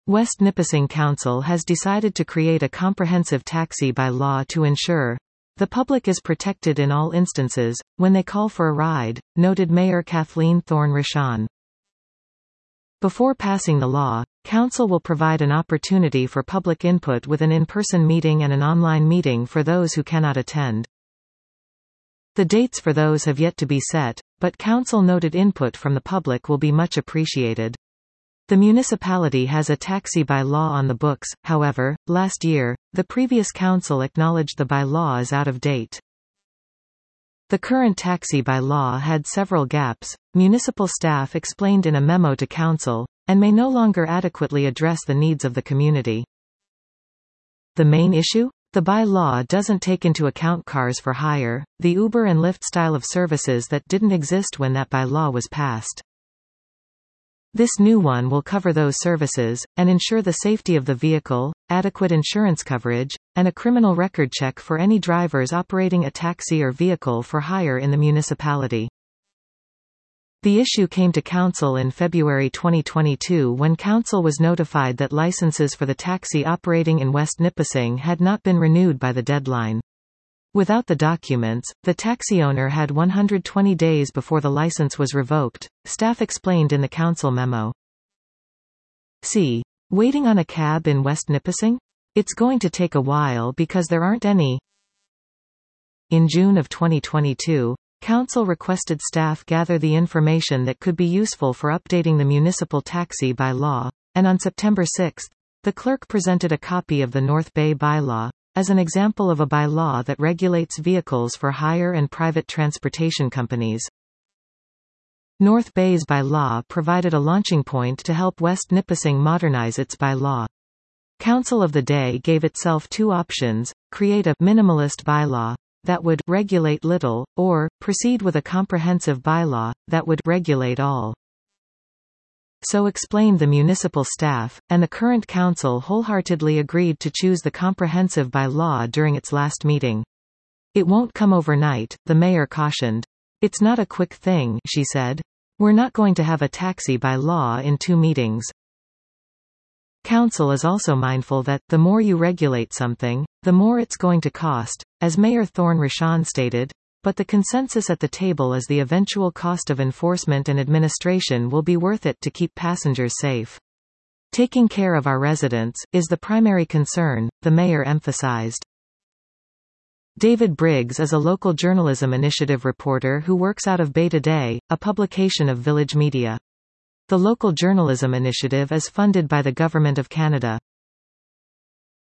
West Nipissing Council has decided to create a comprehensive taxi by law to ensure the public is protected in all instances, when they call for a ride, noted Mayor Kathleen Thorne-Rochon. Before passing the law, Council will provide an opportunity for public input with an in-person meeting and an online meeting for those who cannot attend. The dates for those have yet to be set, but Council noted input from the public will be much appreciated. The municipality has a taxi by-law on the books, however, last year, the previous council acknowledged the by-law is out of date. The current taxi by-law had several gaps, municipal staff explained in a memo to council, and may no longer adequately address the needs of the community. The main issue? The by-law doesn't take into account cars for hire, the Uber and Lyft style of services that didn't exist when that by-law was passed. This new one will cover those services, and ensure the safety of the vehicle, adequate insurance coverage, and a criminal record check for any drivers operating a taxi or vehicle for hire in the municipality. The issue came to Council in February 2022 when Council was notified that licenses for the taxi operating in West Nipissing had not been renewed by the deadline. Without the documents, the taxi owner had 120 days before the license was revoked, staff explained in the council memo. C. Waiting on a cab in West Nipissing? It's going to take a while because there aren't any. In June of 2022, Council requested staff gather the information that could be useful for updating the municipal taxi by-law, and on September 6, the clerk presented a copy of the North Bay by-law, as an example of a by-law that regulates vehicles for hire and private transportation companies. North Bay's by-law provided a launching point to help West Nipissing modernize its by-law. Council of the Day gave itself two options: create a minimalist by-law that would regulate little, or proceed with a comprehensive by-law that would regulate all. So explained the municipal staff, and the current council wholeheartedly agreed to choose the comprehensive by-law during its last meeting. It won't come overnight, the mayor cautioned. It's not a quick thing, she said. We're not going to have a taxi by-law in 2 meetings. Council is also mindful that, the more you regulate something, the more it's going to cost, as Mayor Thorne-Rochon stated, but the consensus at the table is the eventual cost of enforcement and administration will be worth it to keep passengers safe. Taking care of our residents is the primary concern, the mayor emphasized. David Briggs is a local journalism initiative reporter who works out of Bay Today, a publication of Village Media. The local journalism initiative is funded by the Government of Canada.